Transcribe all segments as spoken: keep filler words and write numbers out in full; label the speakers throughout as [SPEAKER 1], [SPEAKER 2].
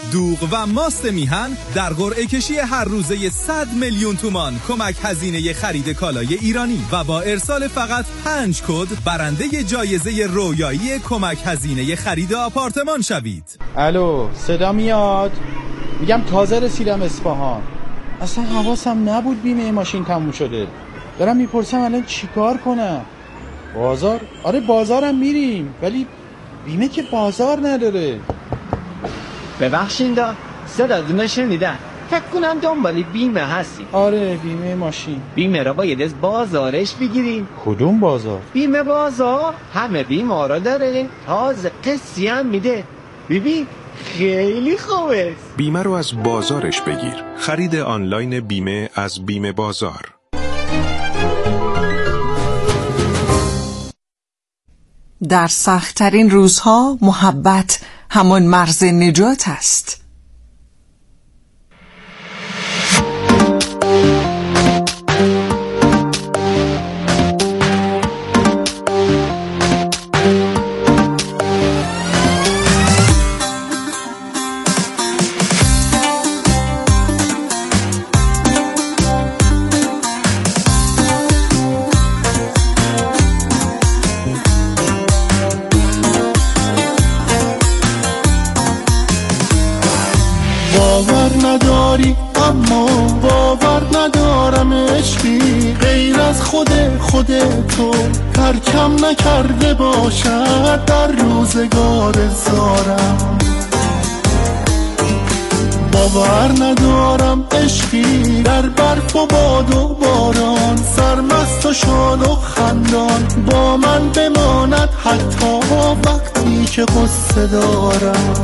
[SPEAKER 1] دوغ و ماست میهن در قرعه کشی هر روزه صد میلیون تومان کمک هزینه خرید کالای ایرانی و با ارسال فقط پنج کد برنده جایزه رویایی کمک هزینه خرید آپارتمان شوید.
[SPEAKER 2] الو، صدا میاد؟ میگم تازه رسیدم اصفهان. اصلا حواسم نبود بیمه ماشین تموم شده. دارم میپرسم الان چیکار کنم؟ بازار؟ آره بازارم میریم، ولی بیمه که بازار نداره.
[SPEAKER 3] ببخشید دا صداتون شنیدم. فکر کنم دنبال بیمه هستی.
[SPEAKER 2] آره بیمه ماشین.
[SPEAKER 3] بیمه را باید از بازارش بگیریم.
[SPEAKER 2] کدوم بازار؟
[SPEAKER 3] بیمه بازار همه بیمه را داره، تازه قسطی هم میده. ببین خیلی خوبه.
[SPEAKER 4] بیمه رو از بازارش بگیر. خرید آنلاین بیمه از بیمه بازار.
[SPEAKER 5] در سخت‌ترین روزها محبت همان مرز نجات است.
[SPEAKER 6] اما باور ندارم عشقی غیر از خود خود تو ترکم نکرده باشد در روزگار زارم. باور ندارم عشقی در برف و باد و باران سرمست و شاد و خندان با من بماند حتی وقتی که غصه دارم.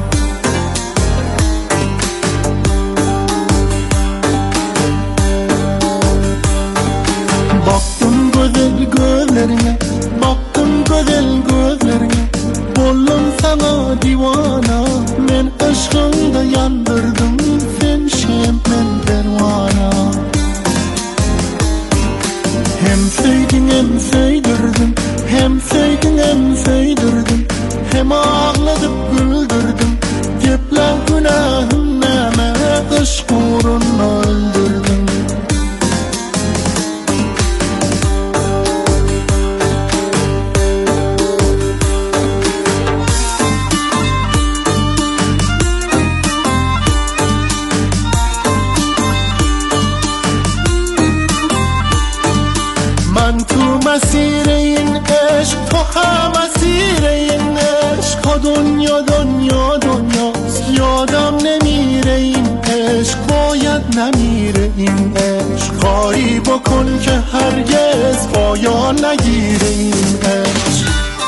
[SPEAKER 6] Baktım güzel gözlerine, baktım güzel gözlerine, oldum sana divana, men aşkında yandırdım, sen şemmen pervana. Hem sevdin hem sevdirdin, hem sevdin hem sevdirdin, hem ağladıp güldürdün, cepla günahım neme, aşk uğruna öldürdün. مسیر این عشق تو هم مسیر این عشق ها دنیا دنیا دنیاست یادم نمیره این عشق باید نمیره این عشق کاری بکن که هرگز پایان نگیره این عشق.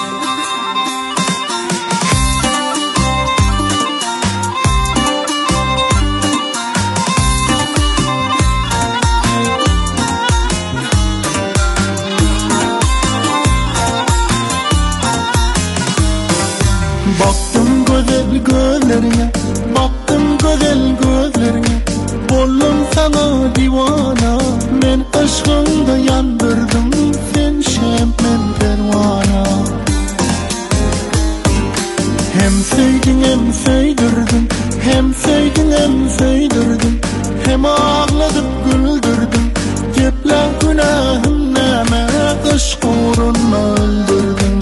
[SPEAKER 6] Baktım güzel gözlerine, baktım güzel gözlerine, oldum sana divana, men aşkında yandırdım, sen şemmen pervana. Hem sevdin hem sevdirdin, hem sevdin hem sevdirdin, hem ağladıp güldürdün, cepla günahım neme, aşk uğruna öldürdün.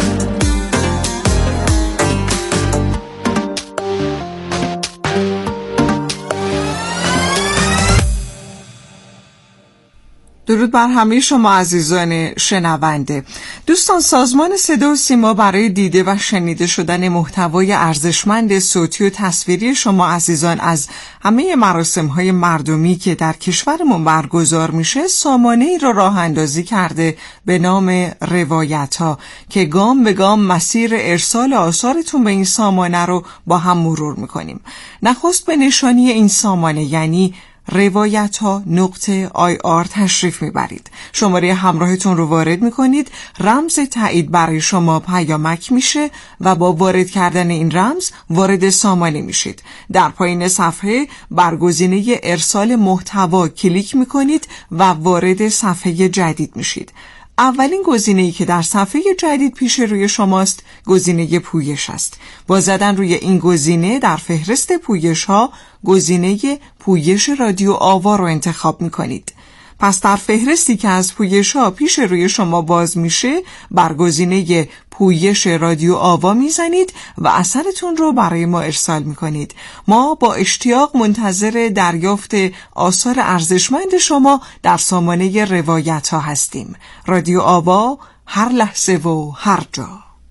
[SPEAKER 5] درود بر همه شما عزیزان شنونده. دوستان، سازمان صدا و سیما برای دیده و شنیده شدن محتوای ارزشمند صوتی و تصویری شما عزیزان از همه مراسم‌های مردمی که در کشورمون برگزار میشه سامانه‌ای را راه اندازی کرده به نام روایت‌ها که گام به گام مسیر ارسال آثارتون به این سامانه رو با هم مرور میکنیم. نخست به نشانی این سامانه یعنی روایت ها نقطه آی آر تشریف میبرید. شماره همراهتون رو وارد میکنید، رمز تایید برای شما پیامک میشه و با وارد کردن این رمز وارد سامانه میشید. در پایین صفحه بر گزینه ارسال محتوا کلیک میکنید و وارد صفحه جدید میشید. اولین گزینه‌ای که در صفحه جدید پیش روی شماست گزینه پویش است. با زدن روی این گزینه در فهرست پویش ها گزینه پویش رادیو آوا رو انتخاب می‌کنید. پس در فهرستی که از پویش ها پیش روی شما باز میشه بر گزینه پویش رادیو آوا میزنید و اثرتون رو برای ما ارسال میکنید. ما با اشتیاق منتظر دریافت آثار ارزشمند شما در سامانه روایت ها هستیم. رادیو آوا، هر لحظه و هر جا.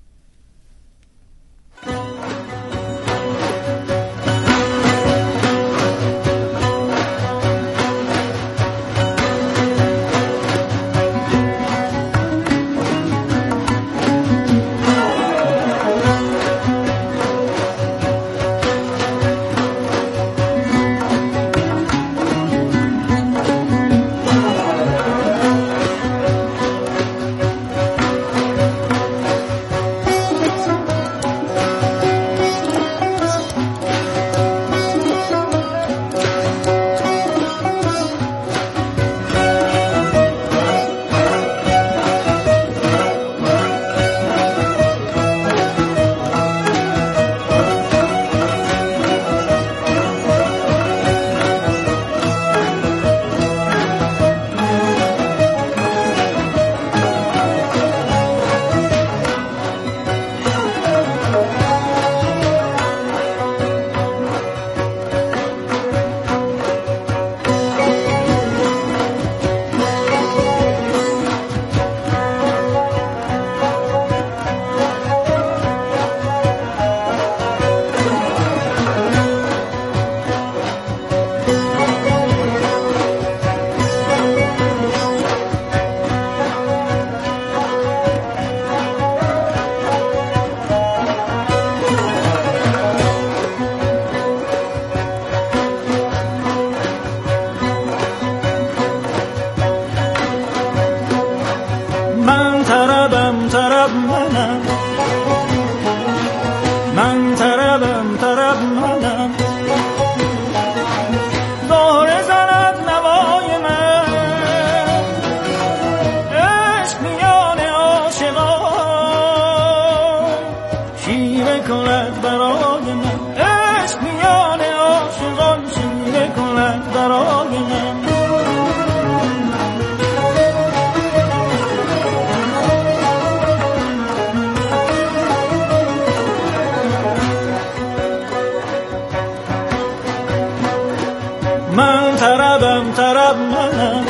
[SPEAKER 7] من طربم طرب منم،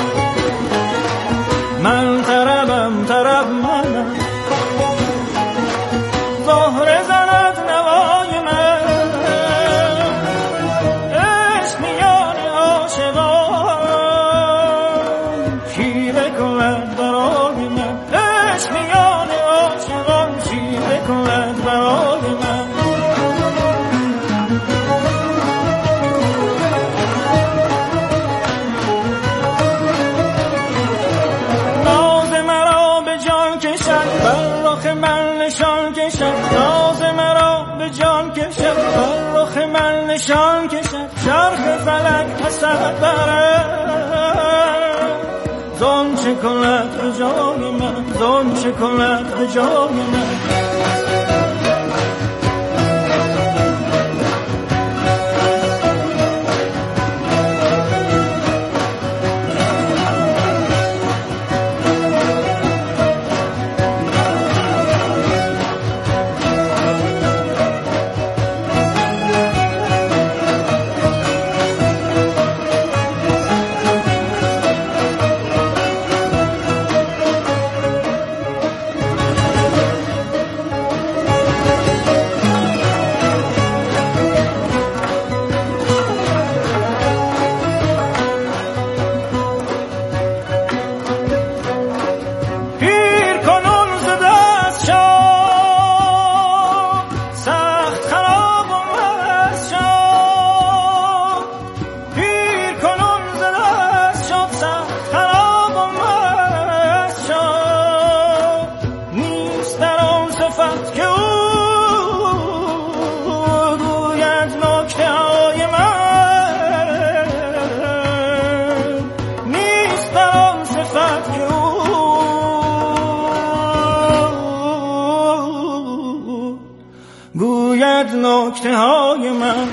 [SPEAKER 7] من طربم طرب منم، زهره زند نوای من، عشق میان عاشقان شیوه کند برای من، عشق میان عاشقان شیوه کند برای من. نشان کشد چرخ فلک حسد برد، زن چه کند به جای من، زن چه کند به جای من. نکته های من.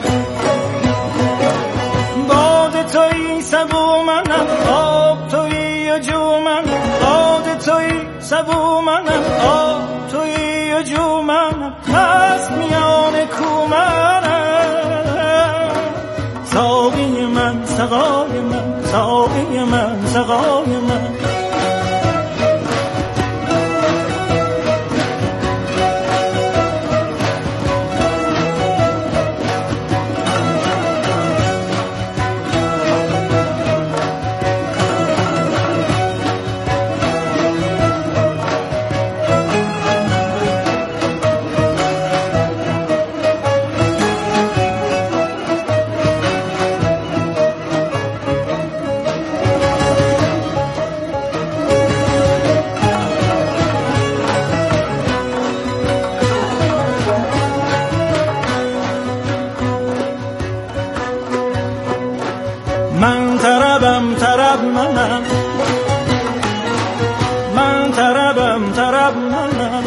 [SPEAKER 7] باد تویی سبو منم، آب تویی و جو منم. باد تویی سبو منم، آب تویی و جو منم. هست میان کو منم. ساقی من سقای من، ساقی من سقای من. من طربم طرب منم، من طربم طرب منم.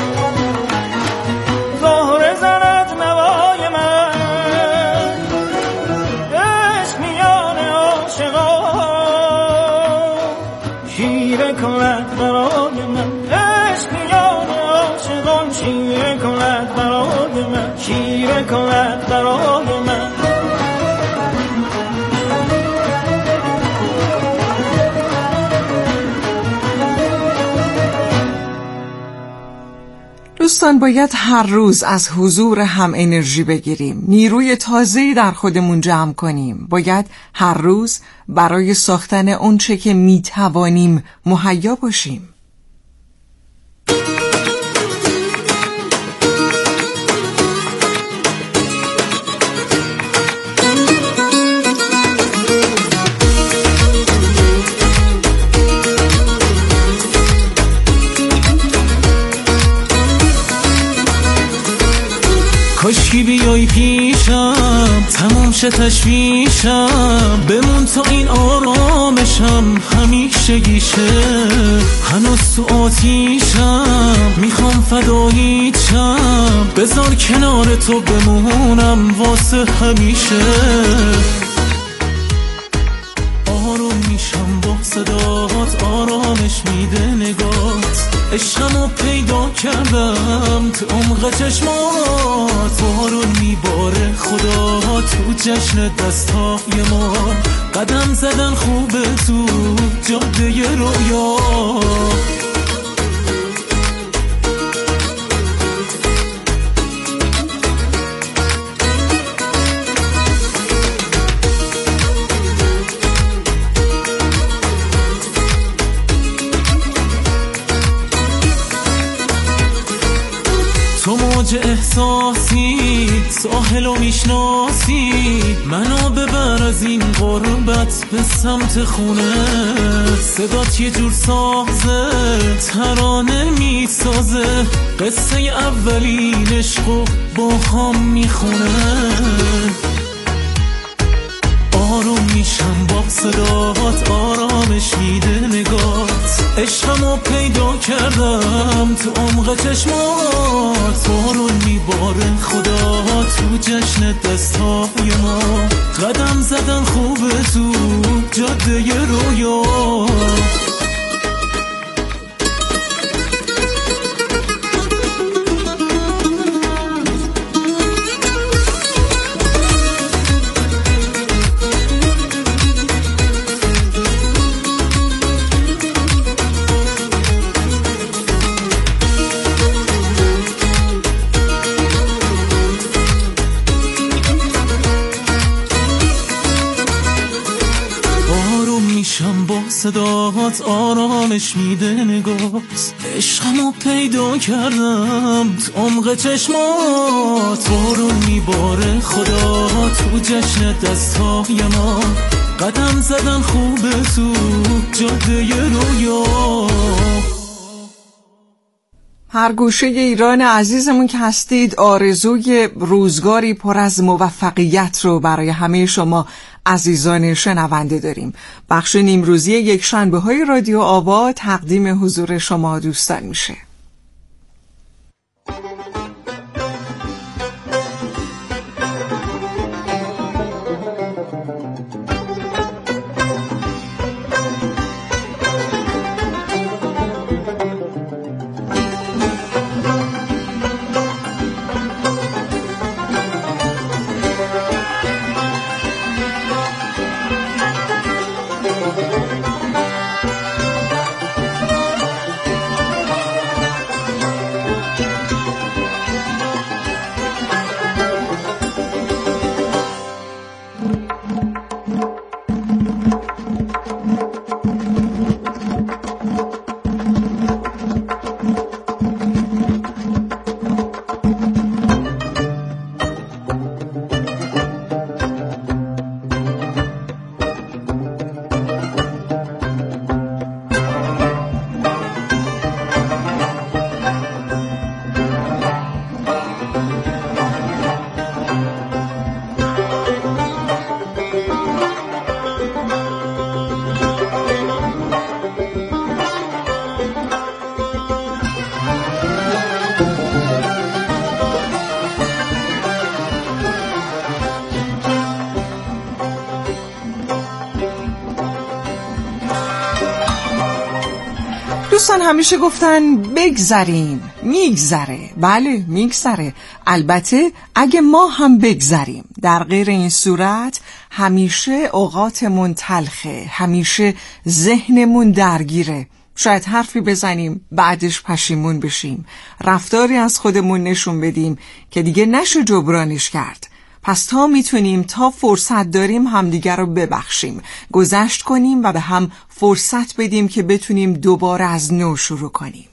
[SPEAKER 7] زهره زند نوای من، عشق میان عاشقان. شیره کند برای من، عشق میان عاشقان. شیره کند برای من، شیره کند برای من.
[SPEAKER 5] دوستان، باید هر روز از حضور هم انرژی بگیریم، نیروی تازه‌ای در خودمون جمع کنیم. باید هر روز برای ساختن اون چه که میتوانیم مهیا باشیم.
[SPEAKER 6] کاشکی بیای پیشم، تمام شه تشویشم. بمون تا این آرامشم همیشه گیشه. هنوز تو آتیشم، میخوام فداییشم. بذار کنار تو بمونم واسه همیشه. آروم میشم با صدات، آرامش میده نگات. عشقمو پیدا کردم تو عمق چشمات. بارون میباره خدا تو جشن دستای ما. قدم زدن خوبه تو جاده رویا. تو موج احساسی، ساحلو میشناسی. منو ببر از این غربت به سمت خونه. صدات یه جور سازه، ترانه میسازه. قصه اولین عشقو با هم میخونه. آروم میشم با صدات، آرامش میده نگات. عشقمو پیدا کردم تو عمق چشمات. بارون میباره خدا تو جشن دستای ما. قدم زدن خوبه تو جاده رویا. صدات آرامش میده نگات. عشقمو پیدا کردم تو عمق چشمات. بارون میباره خدا تو جشن دستای ما. قدم زدن خوبه تو جاده رویا.
[SPEAKER 5] هر گوشه ایران عزیزمون که هستید، آرزوی روزگاری پر از موفقیت رو برای همه شما عزیزان شنونده داریم. بخش نیمروزی یک شنبه های رادیو آوا تقدیم حضور شما دوستان میشه. دوستان همیشه گفتن بگذریم، میگذره. بله میگذره، البته اگه ما هم بگذریم. در غیر این صورت همیشه اوقاتمون تلخه، همیشه ذهنمون درگیره. شاید حرفی بزنیم بعدش پشیمون بشیم، رفتاری از خودمون نشون بدیم که دیگه نشه جبرانش کرد. پس تا میتونیم، تا فرصت داریم همدیگر رو ببخشیم، گذشت کنیم و به هم فرصت بدیم که بتونیم دوباره از نو شروع کنیم.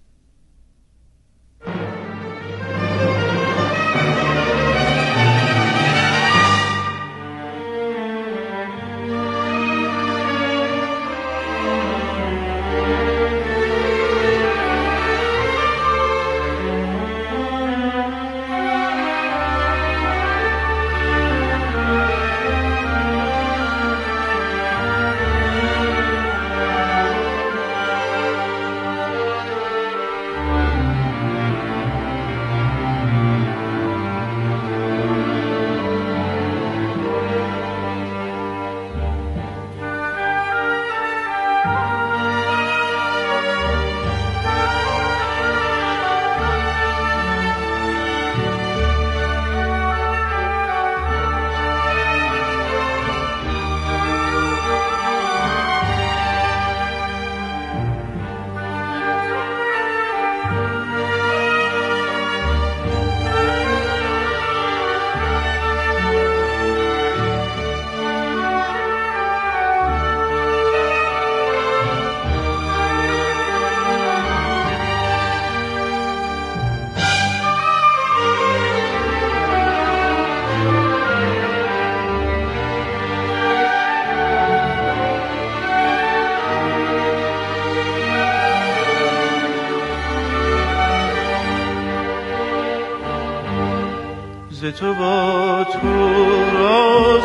[SPEAKER 7] تو با تو راز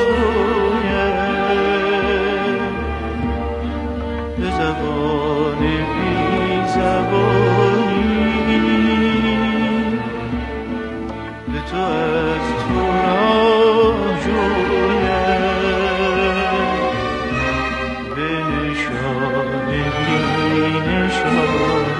[SPEAKER 7] گویم به زبان بی زبانی، به تو از تو راه جویم به نشان بی نشانی.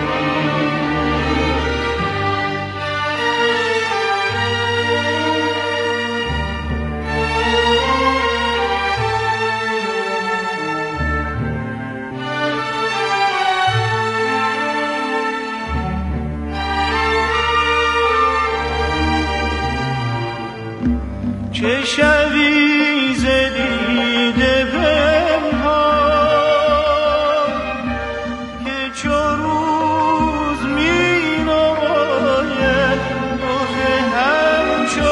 [SPEAKER 7] چه شبی ز دیده پنهان که چو روز می نماید رخ همچو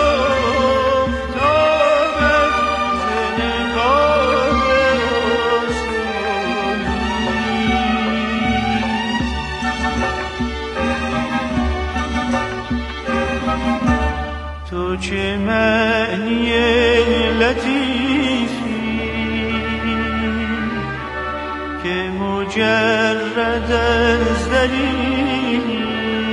[SPEAKER 7] آفتابت ز نگاه آسمانی. تو چه معنی لطیفی که مجرد از دلیلی،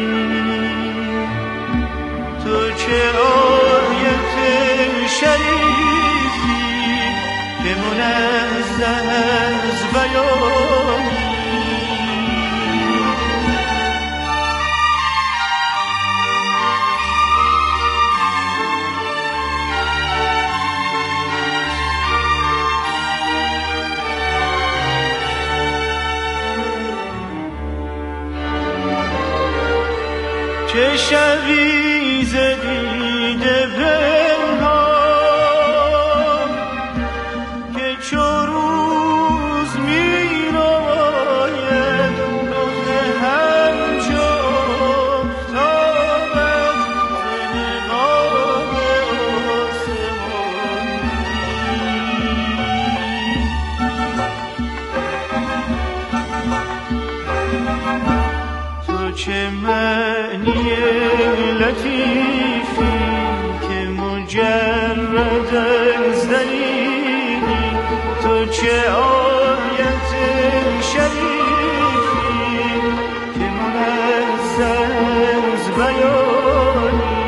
[SPEAKER 7] تو چه آیت شریفی که منزه از بیانی. چه شبی ز دیده پنهان که چو روز می نماید رخ همچو آفتابت ز نگاه آسمانی. تو چه معنی لطیفی که مجرد از دلیلی، تو چه آیت شریفی که منزه از بیانی.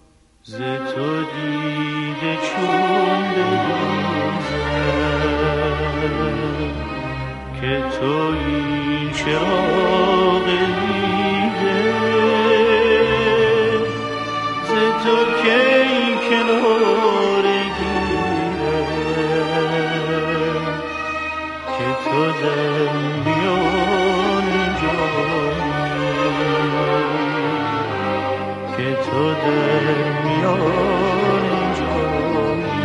[SPEAKER 7] ز تو دیده چون بدوزم
[SPEAKER 6] که تویی چراغ دیده ز تو کی کنار گیرم که تو در میان جانی که تو در میان جانی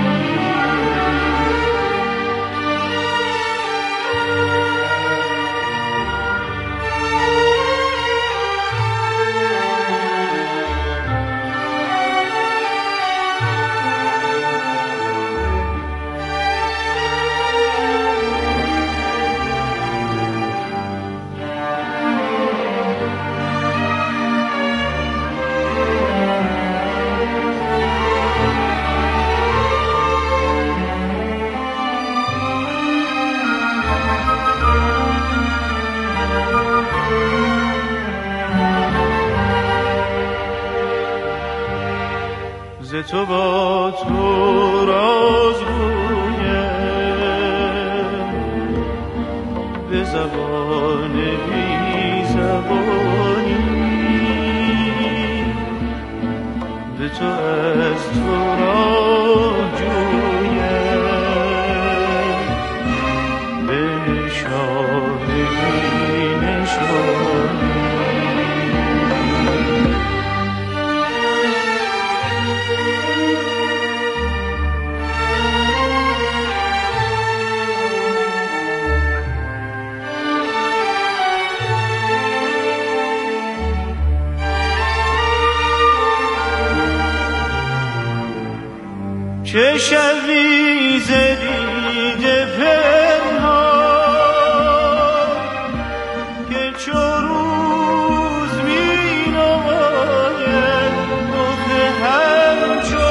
[SPEAKER 6] تو با تو راز گویم به زبان بی زبانی به تو از تو راه جویم به نشان بی نشانی چه شبی ز دیده پنهان که چو روز می نماید رخ همچو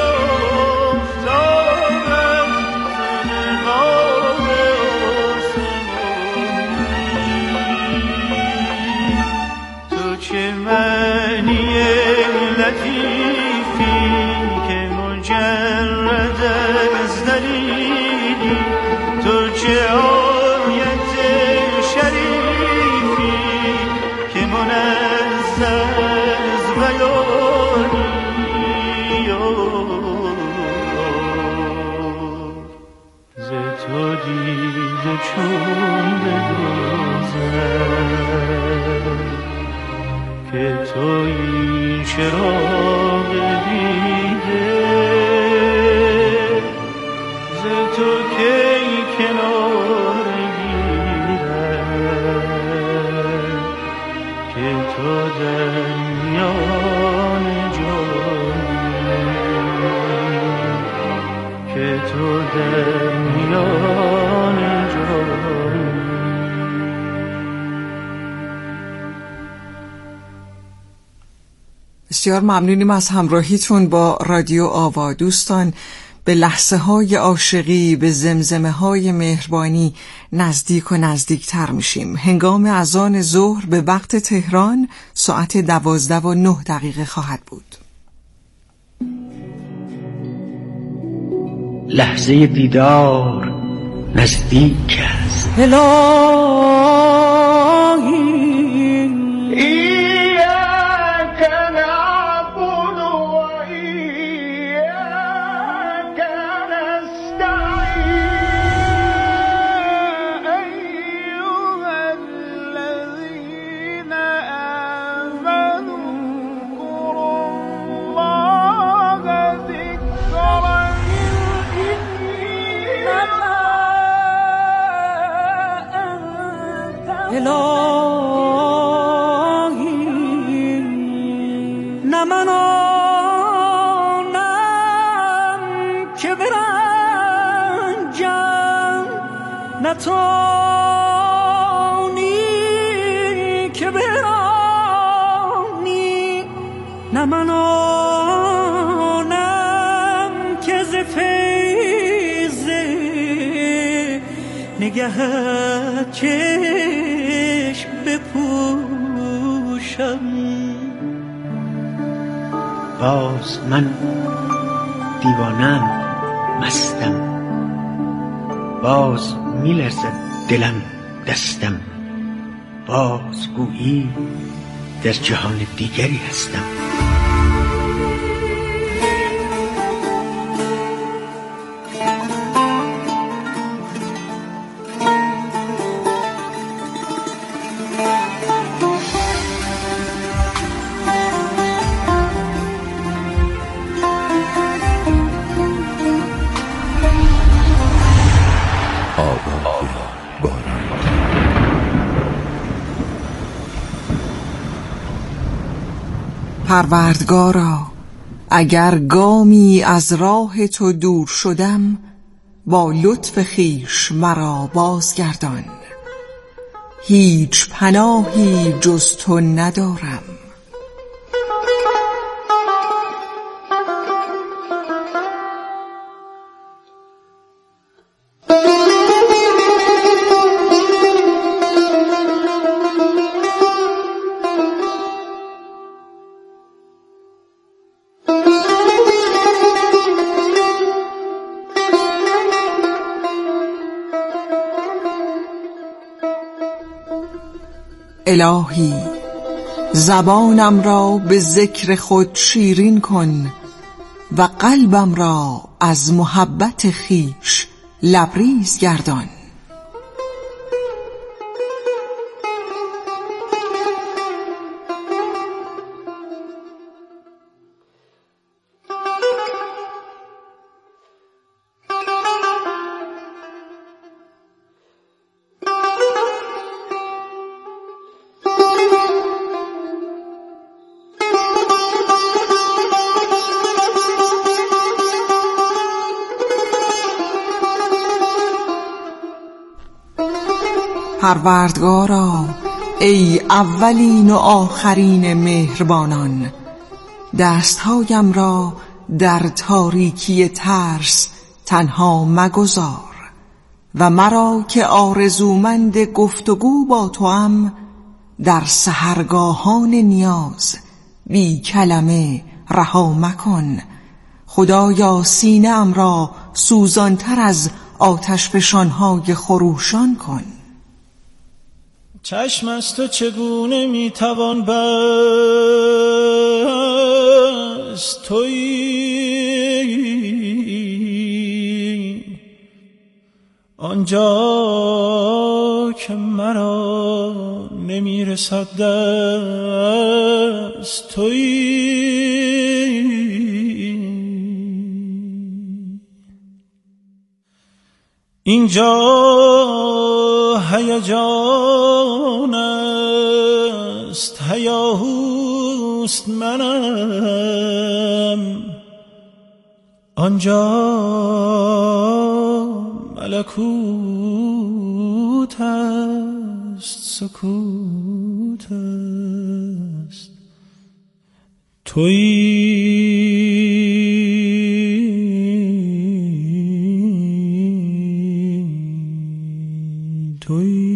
[SPEAKER 6] آفتابت ز نقاب آسمانی تو چه معنی لطیفی که مجرد از دلیلی تو چه آیت شریفی که منزه از بیانی ز تو دیده چون بدوزم که تویی چراغ دیده ز تو کی کنار گیرم که تو در میان جانی که تو در میان جانی.
[SPEAKER 5] بسیار ممنونیم از همراهیتون با رادیو آوا. دوستان، به لحظه های عاشقی، به زمزمه های مهربانی نزدیک و نزدیکتر میشیم. هنگام اذان ظهر به وقت تهران ساعت دوازده و نه دقیقه خواهد بود.
[SPEAKER 3] لحظه دیدار نزدیک است.
[SPEAKER 7] نتانی که برانی نه من آنم که ز فیض نگهت چشم بپوشم.
[SPEAKER 3] باز من دیوانم، مستم، باز میلرزد دلم دستم، بازگویی در جهان دیگری هستم.
[SPEAKER 5] پروردگارا، اگر گامی از راه تو دور شدم، با لطف خویش مرا بازگردان. هیچ پناهی جز تو ندارم. الهی، زبانم را به ذکر خود شیرین کن و قلبم را از محبت خویش لبریز گردان. پروردگارا، ای اولین و آخرین مهربانان، دستهایم را در تاریکی ترس تنها مگذار و مرا که آرزومند گفتگو با توام در سحرگاهان نیاز بی کلمه رها مکن. خدایا، سینه ام را سوزانتر از آتشفشان‌های خروشان کن.
[SPEAKER 7] چشم از تو چگونه میتوان بست، تویی آنجا که مرا نمیرسد دست، تویی اینجا هیجان است، هیاهوست منم، آنجا ملکوت است، سکوت است، تویی تویی